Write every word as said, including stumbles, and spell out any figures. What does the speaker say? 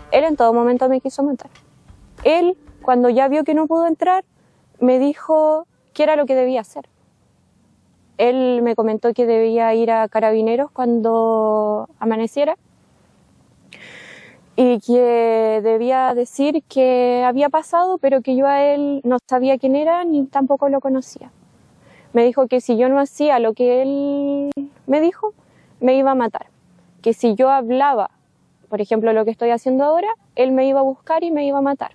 Él en todo momento me quiso matar. Él, cuando ya vio que no pudo entrar, me dijo qué era lo que debía hacer. Él me comentó que debía ir a Carabineros cuando amaneciera y que debía decir que había pasado, pero que yo a él no sabía quién era ni tampoco lo conocía. Me dijo que si yo no hacía lo que él me dijo, me iba a matar. Que si yo hablaba, por ejemplo, lo que estoy haciendo ahora, él me iba a buscar y me iba a matar.